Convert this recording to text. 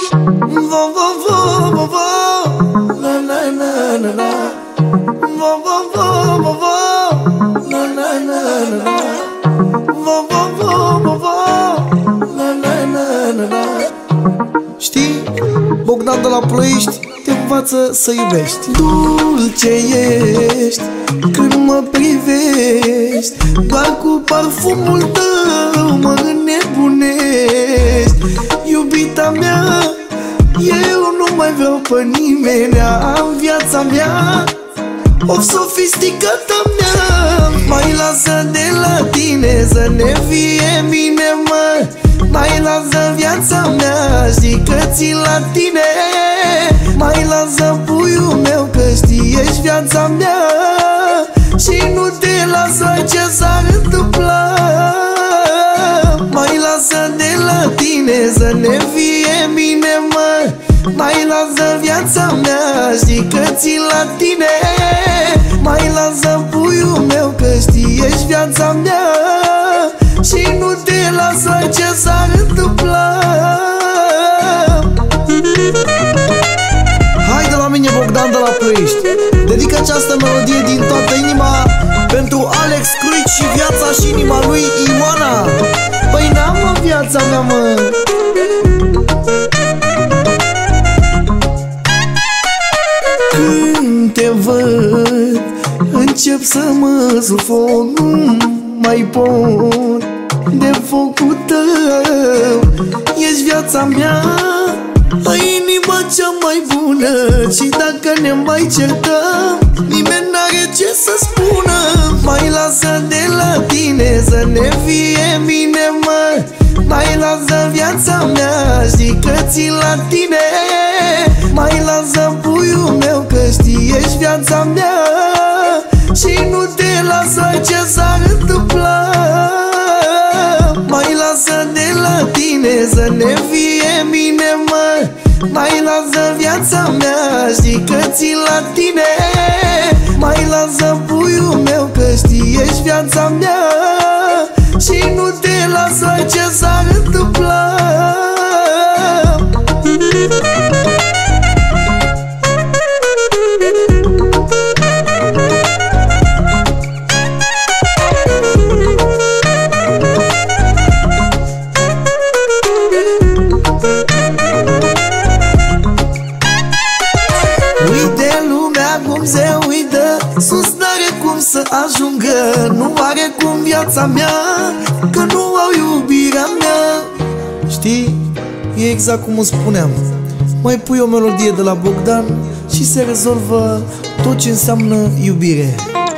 Vo, vo, vo, vo, vo. Na, na, na, na, na. Vo, vo, vo, vo, vo. Na, na, na, na, na. Vo, vo, vo, vo, vo. Na, na, na, na, na. Știi, Bogdan de la Ploiești te învață să iubești. Dulce ești când mă privești, doar cu parfumul tău mă înnebunești. Iubita mea, eu nu mai vreau pe nimeni în viața mea. O sofisticată mea, mai lasă de la tine să ne fie bine, mă. Mai lasă viața mea, știi că țin la tine. Mai lasă puiul meu, că știi ești viața mea. Și nu te lasă ce s-ar întâmpla. Mai lasă de la tine să ne fie bine, mă. Mai lasă viața mea, știi că țin la tine. Mai lasă puiul meu, că știi ești viața mea. Și nu te lasă ce s-ar întâmpla. Hai de la mine, Bogdan de la Ploiești. Dedic această melodie din toată inima pentru Alex Cruici și viața și inima lui Ioana. Păi n-am, mă, viața mea, mă. Când te văd, încep să mă sufoc. Nu mai pot de focul tău. Ești viața mea, inima cea mai bună. Și dacă ne mai certăm, nimeni n-are ce să spună. Mai lasă de la tine să ne fie bine, mă. Mai lasă viața mea, știi că țin la tine. Mai lasă puiul meu, că știi ești viața mea. Și nu te lasă ce s-ar întâmpla. Mai lasă de la tine să ne fie bine, mă. Mai lasă viața mea, știi că țin la tine. Mai lasă puiul meu, că știi ești viața mea. Și nu te lasă ce s-ar întâmpla. Uite lumea cum se uită sus, n-are cum să ajungă. Nu are cum viața mea, că nu au iubirea mea. Știi, e exact cum o spuneam. Mai pui o melodie de la Bogdan și se rezolvă tot ce înseamnă iubire.